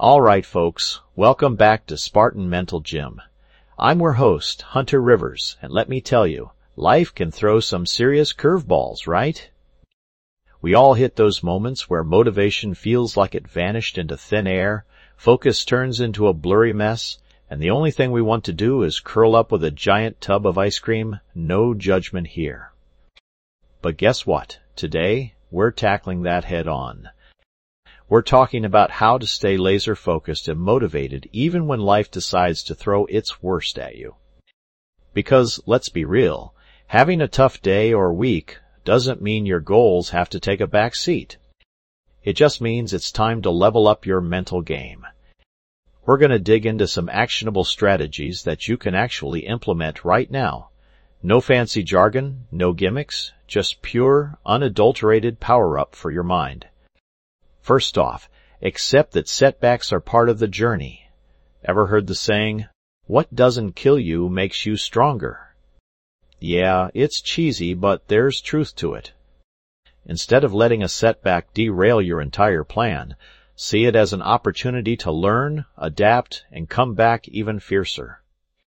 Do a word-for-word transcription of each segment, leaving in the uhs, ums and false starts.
All right, folks, welcome back to Spartan Mental Gym. I'm your host, Hunter Rivers, and let me tell you, life can throw some serious curveballs, right? We all hit those moments where motivation feels like it vanished into thin air, focus turns into a blurry mess, and the only thing we want to do is curl up with a giant tub of ice cream. No judgment here. But guess what? Today, we're tackling that head on. We're talking about how to stay laser-focused and motivated even when life decides to throw its worst at you. Because, let's be real, having a tough day or week doesn't mean your goals have to take a back seat. It just means it's time to level up your mental game. We're going to dig into some actionable strategies that you can actually implement right now. No fancy jargon, no gimmicks, just pure, unadulterated power-up for your mind. First off, accept that setbacks are part of the journey. Ever heard the saying, "What doesn't kill you makes you stronger"? Yeah, it's cheesy, but there's truth to it. Instead of letting a setback derail your entire plan, see it as an opportunity to learn, adapt, and come back even fiercer.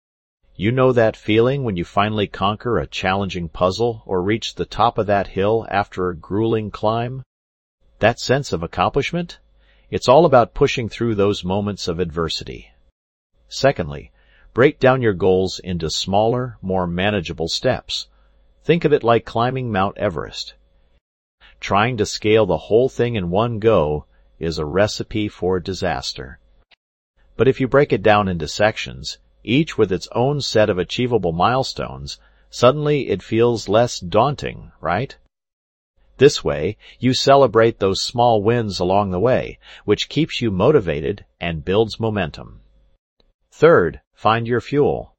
You know that feeling when you finally conquer a challenging puzzle or reach the top of that hill after a grueling climb? That sense of accomplishment? It's all about pushing through those moments of adversity. Secondly, break down your goals into smaller, more manageable steps. Think of it like climbing Mount Everest. Trying to scale the whole thing in one go is a recipe for disaster. But if you break it down into sections, each with its own set of achievable milestones, suddenly it feels less daunting, right? This way, you celebrate those small wins along the way, which keeps you motivated and builds momentum. Third, find your fuel.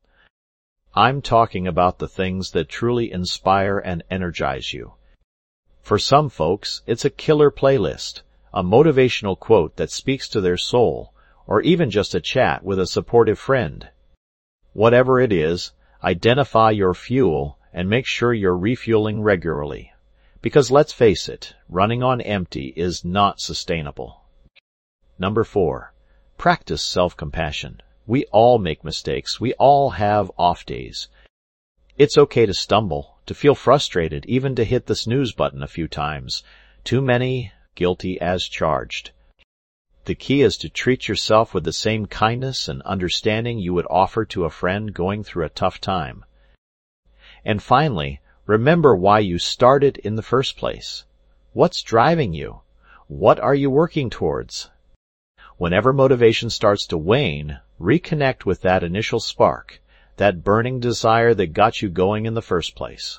I'm talking about the things that truly inspire and energize you. For some folks, it's a killer playlist, a motivational quote that speaks to their soul, or even just a chat with a supportive friend. Whatever it is, identify your fuel and make sure you're refueling regularly. Because let's face it, running on empty is not sustainable. Number four, practice self-compassion. We all make mistakes. We all have off days. It's okay to stumble, to feel frustrated, even to hit the snooze button a few times. Too many, guilty as charged. The key is to treat yourself with the same kindness and understanding you would offer to a friend going through a tough time. And finally, remember why you started in the first place. What's driving you? What are you working towards? Whenever motivation starts to wane, reconnect with that initial spark, that burning desire that got you going in the first place.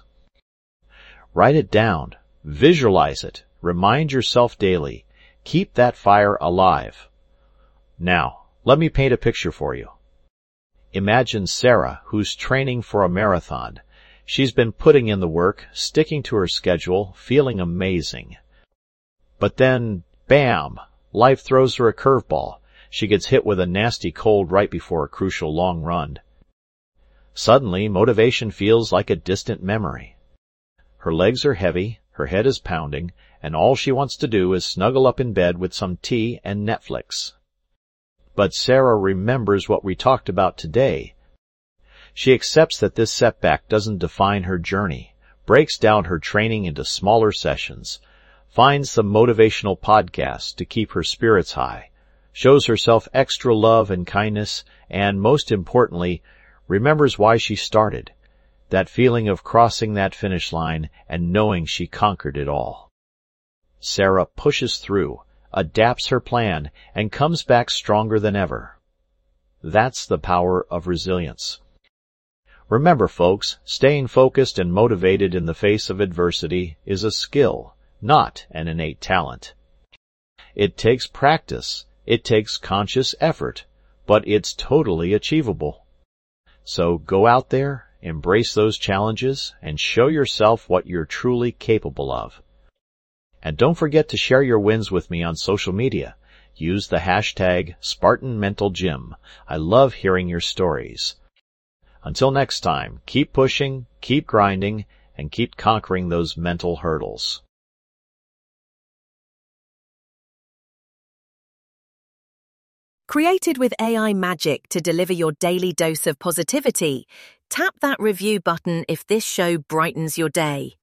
Write it down. Visualize it. Remind yourself daily. Keep that fire alive. Now, let me paint a picture for you. Imagine Sarah, who's training for a marathon. She's been putting in the work, sticking to her schedule, feeling amazing. But then, bam! Life throws her a curveball. She gets hit with a nasty cold right before a crucial long run. Suddenly, motivation feels like a distant memory. Her legs are heavy, her head is pounding, and all she wants to do is snuggle up in bed with some tea and Netflix. But Sarah remembers what we talked about today. She accepts that this setback doesn't define her journey, breaks down her training into smaller sessions, finds some motivational podcasts to keep her spirits high, shows herself extra love and kindness, and, most importantly, remembers why she started, that feeling of crossing that finish line and knowing she conquered it all. Sarah pushes through, adapts her plan, and comes back stronger than ever. That's the power of resilience. Remember, folks, staying focused and motivated in the face of adversity is a skill, not an innate talent. It takes practice, it takes conscious effort, but it's totally achievable. So go out there, embrace those challenges, and show yourself what you're truly capable of. And don't forget to share your wins with me on social media. Use the hashtag Spartan Mental Gym. I love hearing your stories. Until next time, keep pushing, keep grinding, and keep conquering those mental hurdles. Created with A I magic to deliver your daily dose of positivity, tap that review button if this show brightens your day.